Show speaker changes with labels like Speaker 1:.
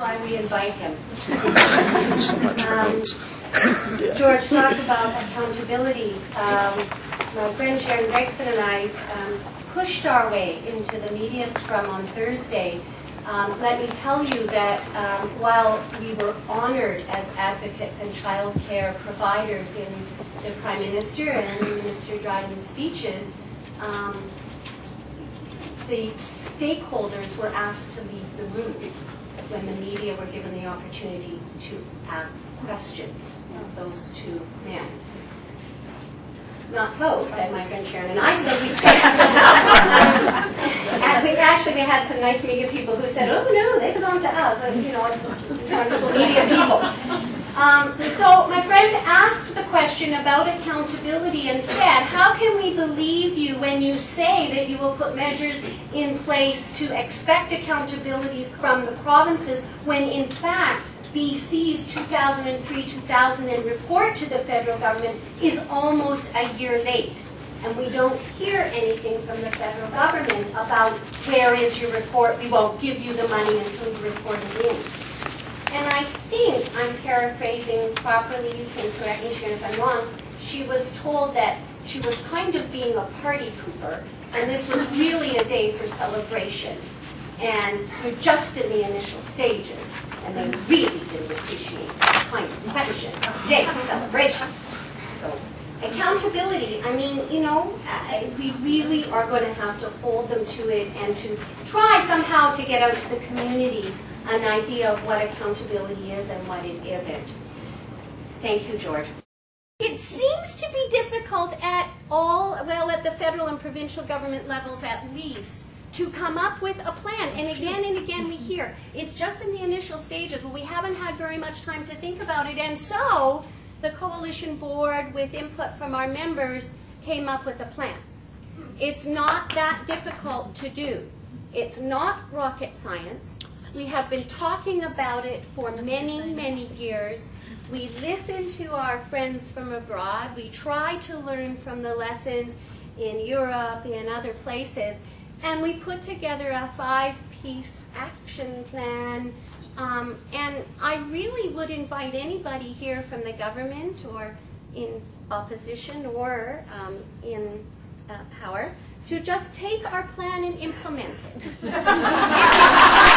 Speaker 1: why we invite him.
Speaker 2: So much for notes.
Speaker 1: George talked about accountability. My friend Sharon Gregson and I pushed our way into the media scrum on Thursday. Let me tell you that while we were honored as advocates and child care providers in the Prime Minister and Minister Dryden's speeches, the stakeholders were asked to leave the room when the media were given the opportunity to ask questions of those two men. Not so, said my friend Sharon, and I said we actually we had some nice media people who said, oh no, they belong to us. And, you know, it's wonderful media people. So my friend asked the question about accountability and said, how can we believe you when you say that you will put measures in place to expect accountability from the provinces when in fact BC's 2003-2000 report to the federal government is almost a year late, and we don't hear anything from the federal government about where is your report, we won't give you the money until you report it in. And I think I'm paraphrasing properly, you can correct me, Sharon, if I'm wrong, she was told that she was kind of being a party pooper, and this was really a day for celebration, and we're just in the initial stages. And they really didn't appreciate that kind of question, day of celebration. So, accountability, I mean, you know, we really are going to have to hold them to it and to try somehow to get out to the community an idea of what accountability is and what it isn't. Thank you, George. It seems to be difficult at the federal and provincial government levels at least, to come up with a plan. And again we hear, it's just in the initial stages. Well, we haven't had very much time to think about it. And so the coalition board, with input from our members, came up with a plan. It's not that difficult to do. It's not rocket science. We have been talking about it for many, many years. We listen to our friends from abroad. We try to learn from the lessons in Europe, in other places. And we put together a 5-piece action plan. And I really would invite anybody here from the government or in opposition or in power to just take our plan and implement it.